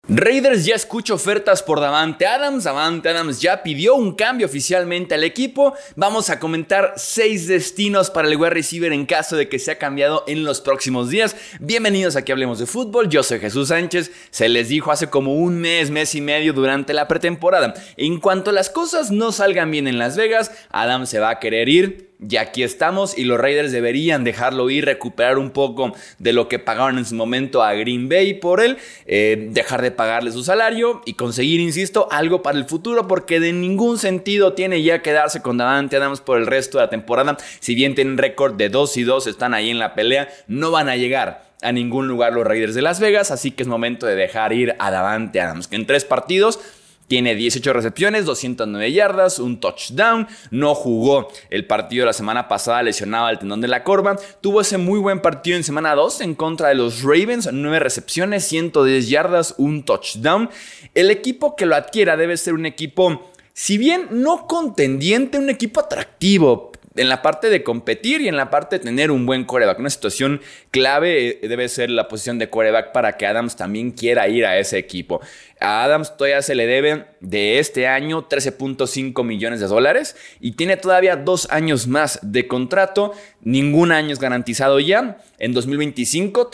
Raiders ya escucha ofertas por Davante Adams. Davante Adams ya pidió un cambio oficialmente al equipo. Vamos a comentar 6 destinos para el wide receiver en caso de que sea cambiado en los próximos días. Bienvenidos a Aquí Hablemos de Fútbol. Yo soy Jesús Sánchez. Se les dijo hace como un mes y medio durante la pretemporada. En cuanto las cosas no salgan bien en Las Vegas, Adams se va a querer ir. Y aquí estamos y los Raiders deberían dejarlo ir, recuperar un poco de lo que pagaron en su momento a Green Bay por él, dejar de pagarle su salario y conseguir, insisto, algo para el futuro, porque de ningún sentido tiene ya quedarse con Davante Adams por el resto de la temporada. Si bien tienen récord de 2-2, están ahí en la pelea, no van a llegar a ningún lugar los Raiders de Las Vegas, así que es momento de dejar ir a Davante Adams, que en 3 partidos tiene 18 recepciones, 209 yardas, un touchdown. No jugó el partido de la semana pasada lesionado al tendón de la corva. Tuvo ese muy buen partido en semana 2 en contra de los Ravens. 9 recepciones, 110 yardas, un touchdown. El equipo que lo adquiera debe ser un equipo, si bien no contendiente, un equipo atractivo en la parte de competir y en la parte de tener un buen quarterback. Una situación clave debe ser la posición de quarterback para que Adams también quiera ir a ese equipo. A Adams todavía se le debe de este año $13.5 millones y tiene todavía 2 años más de contrato. Ningún año es garantizado ya. En 2025,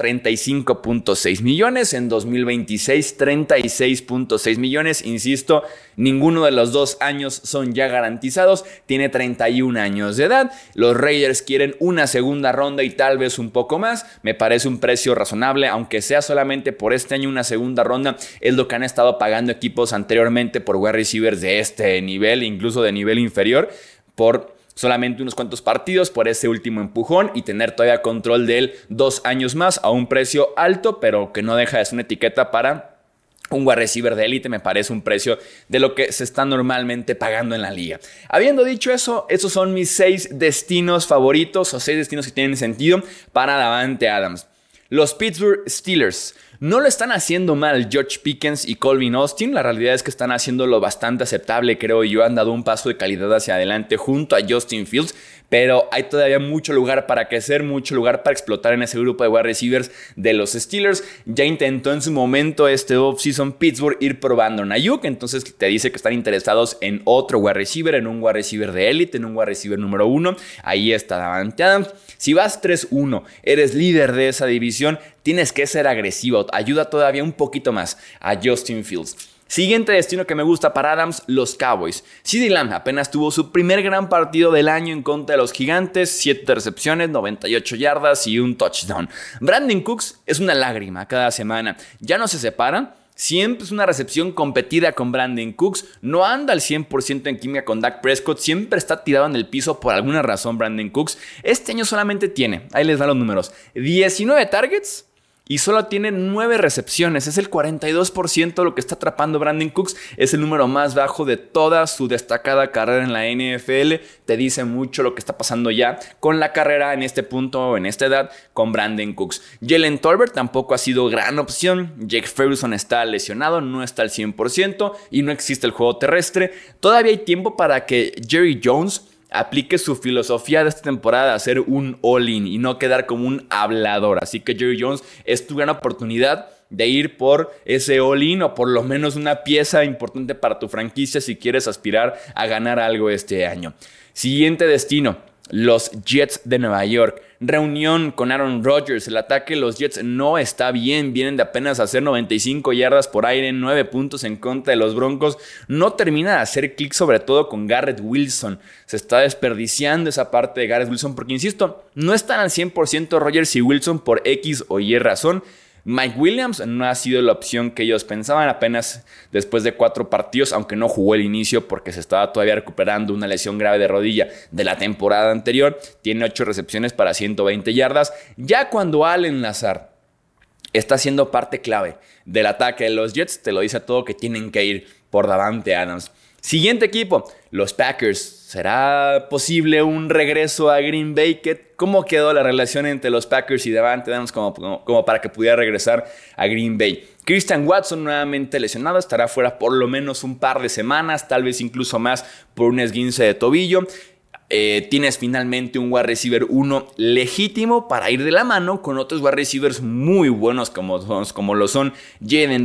35.6 millones. En 2026, 36.6 millones. Insisto, ninguno de los 2 años son ya garantizados. Tiene 31 años de edad. Los Raiders quieren una segunda ronda y tal vez un poco más. Me parece un precio razonable, aunque sea solamente por este año una segunda ronda. Es lo que han estado pagando equipos anteriormente por wide receivers de este nivel, incluso de nivel inferior, por solamente unos cuantos partidos, por ese último empujón y tener todavía control de él 2 años más a un precio alto, pero que no deja de ser una etiqueta para un wide receiver de élite. Me parece un precio de lo que se está normalmente pagando en la liga. Habiendo dicho eso, esos son mis 6 destinos favoritos o 6 destinos que tienen sentido para Davante Adams. Los Pittsburgh Steelers no lo están haciendo mal George Pickens y Calvin Austin. La realidad es que están haciéndolo bastante aceptable, creo yo. Han dado un paso de calidad hacia adelante junto a Justin Fields, pero hay todavía mucho lugar para crecer, mucho lugar para explotar en ese grupo de wide receivers de los Steelers. Ya intentó en su momento este offseason Pittsburgh ir probando a Ayuk, entonces te dice que están interesados en otro wide receiver, en un wide receiver de élite, en un wide receiver número 1. Ahí está Davante Adams. Si vas 3-1, eres líder de esa división, tienes que ser agresivo. Ayuda todavía un poquito más a Justin Fields. Siguiente destino que me gusta para Adams, los Cowboys. CeeDee Lamb apenas tuvo su primer gran partido del año en contra de los Gigantes. 7 recepciones, 98 yardas y un touchdown. Brandon Cooks es una lágrima cada semana. Ya no se separan. Siempre es una recepción competida con Brandon Cooks. No anda al 100% en química con Dak Prescott. Siempre está tirado en el piso por alguna razón Brandon Cooks. Este año solamente tiene, ahí les dan los números, 19 targets y solo tiene 9 recepciones. Es el 42% lo que está atrapando Brandon Cooks. Es el número más bajo de toda su destacada carrera en la NFL. Te dice mucho lo que está pasando ya con la carrera en este punto, en esta edad, con Brandon Cooks. Jalen Tolbert tampoco ha sido gran opción. Jake Ferguson está lesionado, no está al 100% y no existe el juego terrestre. Todavía hay tiempo para que Jerry Jones aplique su filosofía de esta temporada a ser un all-in y no quedar como un hablador. Así que Jerry Jones, es tu gran oportunidad de ir por ese all-in o por lo menos una pieza importante para tu franquicia si quieres aspirar a ganar algo este año. Siguiente destino, los Jets de Nueva York. Reunión con Aaron Rodgers. El ataque de los Jets no está bien. Vienen de apenas hacer 95 yardas por aire, 9 puntos en contra de los Broncos. No termina de hacer clic, sobre todo con Garrett Wilson. Se está desperdiciando esa parte de Garrett Wilson porque, insisto, no están al 100% Rodgers y Wilson por X o Y razón. Mike Williams no ha sido la opción que ellos pensaban apenas después de 4 partidos, aunque no jugó el inicio porque se estaba todavía recuperando una lesión grave de rodilla de la temporada anterior. Tiene 8 recepciones para 120 yardas. Ya cuando Allen Lazard está siendo parte clave del ataque de los Jets, te lo dice todo que tienen que ir por Davante Adams. Siguiente equipo, los Packers. ¿Será posible un regreso a Green Bay? ¿Cómo quedó la relación entre los Packers y Davante Adams como para que pudiera regresar a Green Bay? Christian Watson nuevamente lesionado, estará fuera por lo menos un par de semanas, tal vez incluso más por un esguince de tobillo. Tienes finalmente un wide receiver 1 legítimo para ir de la mano con otros wide receivers muy buenos como lo son Jayden Reed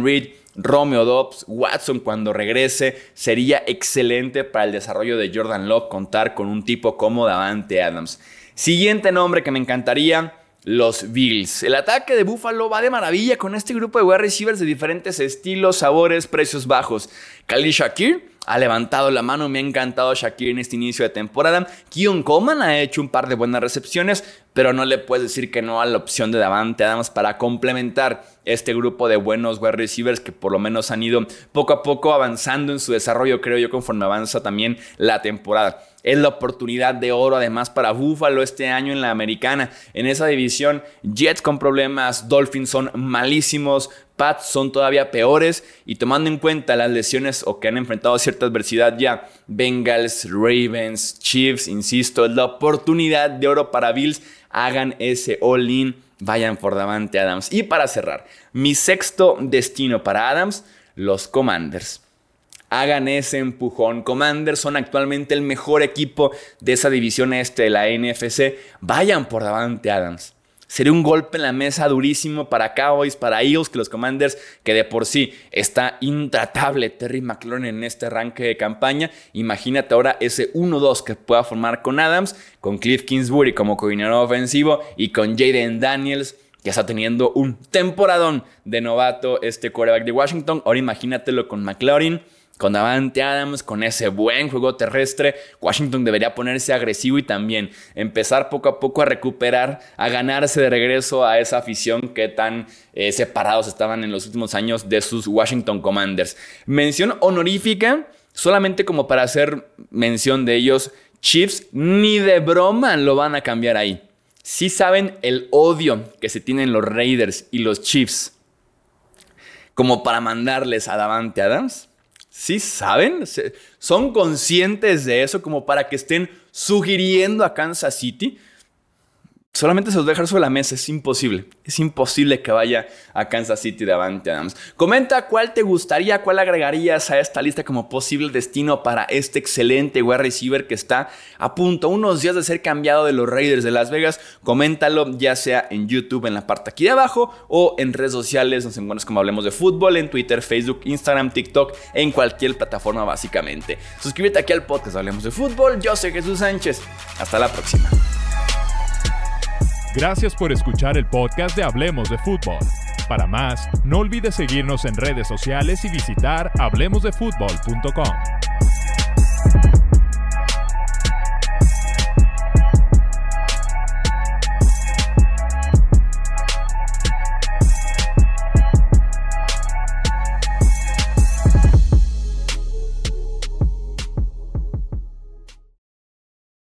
Romeo Doubs, Watson cuando regrese. Sería excelente para el desarrollo de Jordan Love contar con un tipo como Davante Adams. Siguiente nombre que me encantaría, los Bills. El ataque de Buffalo va de maravilla con este grupo de wide receivers de diferentes estilos, sabores, precios bajos. Khalil Shakir ha levantado la mano, me ha encantado Shakir en este inicio de temporada. Keon Coleman ha hecho un par de buenas recepciones, pero no le puedes decir que no a la opción de Davante Adams para complementar este grupo de buenos wide receivers que por lo menos han ido poco a poco avanzando en su desarrollo, creo yo, conforme avanza también la temporada. Es la oportunidad de oro además para Buffalo este año en la americana. En esa división, Jets con problemas, Dolphins son malísimos, Pats son todavía peores, y tomando en cuenta las lesiones o que han enfrentado cierta adversidad ya, Bengals, Ravens, Chiefs, insisto, es la oportunidad de oro para Bills. Hagan ese all-in, vayan por Davante Adams. Y para cerrar, mi sexto destino para Adams, los Commanders. Hagan ese empujón. Commanders son actualmente el mejor equipo de esa división este de la NFC. Vayan por Davante Adams. Sería un golpe en la mesa durísimo para Cowboys, para Eagles, que los Commanders, que de por sí está intratable Terry McLaurin en este arranque de campaña. Imagínate ahora ese 1-2 que pueda formar con Adams, con Cliff Kingsbury como coordinador ofensivo y con Jayden Daniels, que está teniendo un temporadón de novato este quarterback de Washington. Ahora imagínatelo con McLaurin, con Davante Adams, con ese buen juego terrestre. Washington debería ponerse agresivo y también empezar poco a poco a recuperar, a ganarse de regreso a esa afición que tan separados estaban en los últimos años de sus Washington Commanders. Mención honorífica, solamente como para hacer mención de ellos, Chiefs ni de broma lo van a cambiar ahí. Sí saben el odio que se tienen los Raiders y los Chiefs como para mandarles a Davante Adams. ¿Sí saben? ¿Son conscientes de eso como para que estén sugiriendo a Kansas City? Solamente se los voy a dejar sobre la mesa. Es imposible. Es imposible que vaya a Kansas City Davante Adams. Comenta cuál te gustaría, cuál agregarías a esta lista como posible destino para este excelente wide receiver que está a punto, unos días de ser cambiado de los Raiders de Las Vegas. Coméntalo ya sea en YouTube en la parte aquí de abajo o en redes sociales. Nos encuentras como Hablemos de Fútbol en Twitter, Facebook, Instagram, TikTok, en cualquier plataforma básicamente. Suscríbete aquí al podcast Hablemos de Fútbol. Yo soy Jesús Sánchez. Hasta la próxima. Gracias por escuchar el podcast de Hablemos de Fútbol. Para más, no olvides seguirnos en redes sociales y visitar hablemosdefutbol.com.